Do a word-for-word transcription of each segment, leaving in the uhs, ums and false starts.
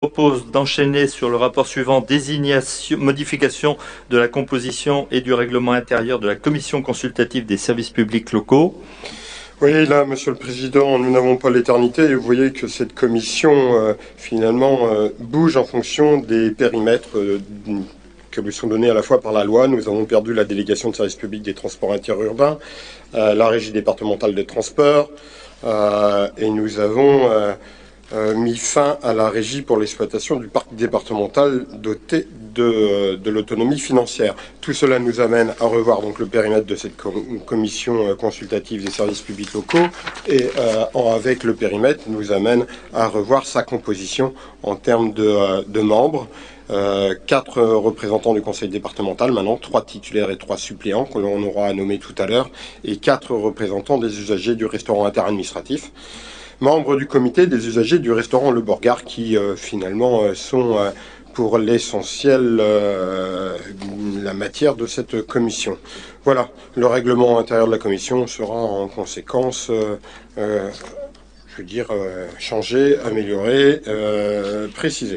propose d'enchaîner sur le rapport suivant, désignation, modification de la composition et du règlement intérieur de la commission consultative des services publics locaux. Oui, là, Monsieur le Président, nous n'avons pas l'éternité et vous voyez que cette commission, euh, finalement, euh, bouge en fonction des périmètres euh, que nous sont donnés à la fois par la loi. Nous avons perdu la délégation de services publics des transports interurbains, euh, la régie départementale des transports, euh, et nous avons euh, euh, mis fin à la régie pour l'exploitation du parc départemental doté de, de l'autonomie financière. Tout cela nous amène à revoir donc le périmètre de cette com commission consultative des services publics locaux et euh, en, avec le périmètre nous amène à revoir sa composition en termes de, euh, de membres. Euh, quatre représentants du conseil départemental, maintenant trois titulaires et trois suppléants que l'on aura à nommer tout à l'heure, et quatre représentants des usagers du restaurant interadministratif. Membres du comité des usagers du restaurant Le Borgard qui euh, finalement euh, sont euh, pour l'essentiel euh, la matière de cette commission. Voilà, le règlement intérieur de la commission sera en conséquence, euh, euh, je veux dire, euh, changé, amélioré, euh, précisé.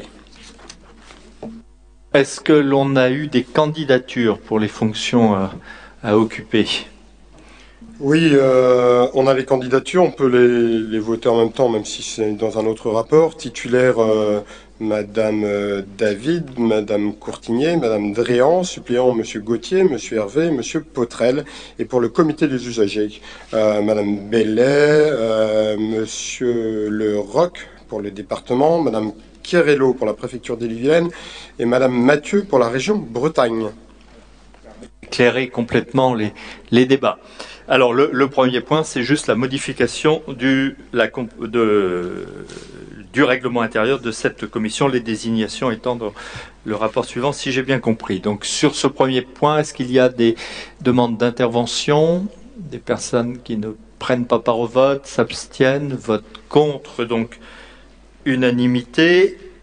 Est-ce que l'on a eu des candidatures pour les fonctions à, à occuper ? Oui, euh, on a les candidatures, on peut les, les voter en même temps, même si c'est dans un autre rapport. Titulaire, euh, Madame euh, David, Madame Courtigné, Madame Dréan, suppléant Monsieur Gauthier, Monsieur Hervé, Monsieur Potrel. Et pour le comité des usagers, euh, Madame Bellet, euh, Monsieur Le Roc pour le département, Madame Chiarello pour la préfecture d'Ille-et-Vilaine et Madame Mathieu pour la région Bretagne. Éclairer complètement les, les débats. Alors le, le premier point, c'est juste la modification du, la, de, du règlement intérieur de cette commission, les désignations étant dans le rapport suivant, si j'ai bien compris. Donc sur ce premier point, est-ce qu'il y a des demandes d'intervention, des personnes qui ne prennent pas part au vote, s'abstiennent, votent contre, donc unanimité.